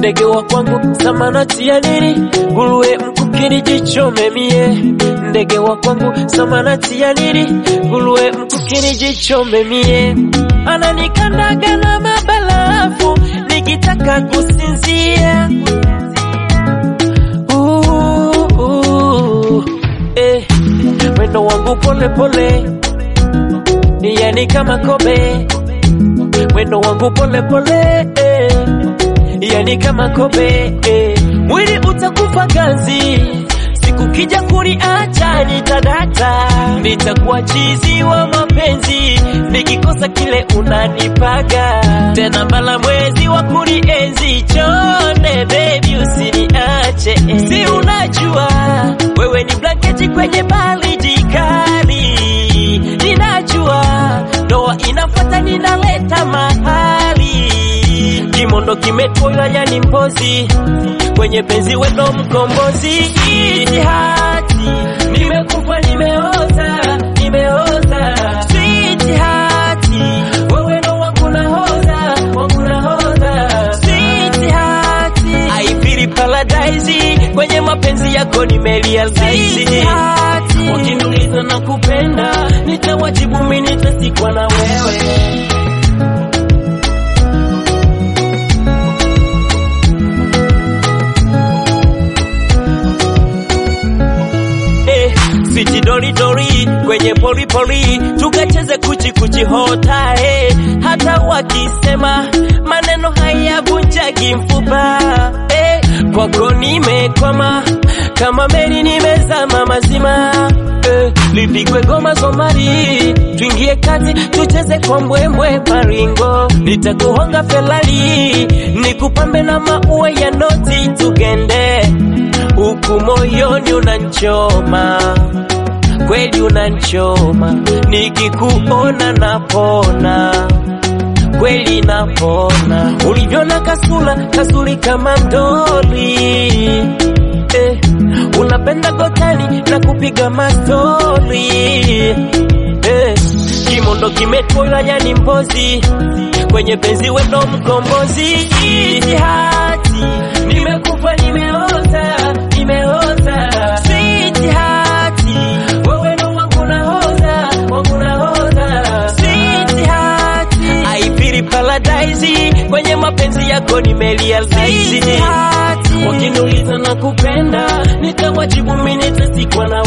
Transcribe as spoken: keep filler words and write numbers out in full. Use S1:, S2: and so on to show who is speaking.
S1: ndege wa kwangu samanati ya nini, nguruwe mkukini jichome mie. Ndege wa kwangu samanati ya nini, nguruwe mkukini jichome mie. Ananikandaga na mabalafu nikitaka kusinzia. uh, uh, eh. Wendo wangu pole pole, yani kama kobe. Wendo wangu pole pole, eh, yani kama kobe, eh. Mwili utakufa ganzi, siku kija kuniacha nitadata. Nitakuwa chizi wa mapenzi, nikikosa kile unanipaga. Tena mbala mwezi wa kunienzi, chonde baby usiniache. Si unajua, wewe ni blanketi kwenye baridi kali. Ninajua, ndoa inafuata ninaleta mahali. Kimondo kimetoa yani mpozi, kwenye penzi wendo mkombozi. Hati, nimekufa nimeoza, nimeoza. Sweet hati, wewe ndo wangu nahoza, wangu nahoza. Sweet hati, I feel paradise, kwenye mapenzi yako nimerealize. Hati, ukiniuliza na kupenda, nitawajibu mimi nitasikwa na wewe. Sweet dori dori, kwenye poli poli, tukacheze kuchi kuchi hota, eh. Hata wakisema maneno hayavunjagi mfupa, eh. Kwako nimekwama, kama meli nimezama mazima, eh. Lipigwe goma Somali, tuingie kati tucheze kwa mbwembwe maringo. Nitakuhonga Ferrari, nikupambe na maua ya noti tugende. Huku moyoni unanchoma, kweli unanchoma. Nikikuona napona, kweli napona. Ulivyona kasula, kasuli kama mdoli, eh. Unapenda gotani na kupiga mastori, eh. Kimondo kimetoa yani mpozi, kwenye penzi wendo mkombozi. Hati, nimekufa nimeoza, nimeoza. Sweet hati, wewe ndo wangu nahoza, wangu nahoza. Sweet hati, I feel paradise, kwenye mapenzi yako nimerealize. Hati, wakiniuliza na kupenda, nitawajibu mimi nitasikwa na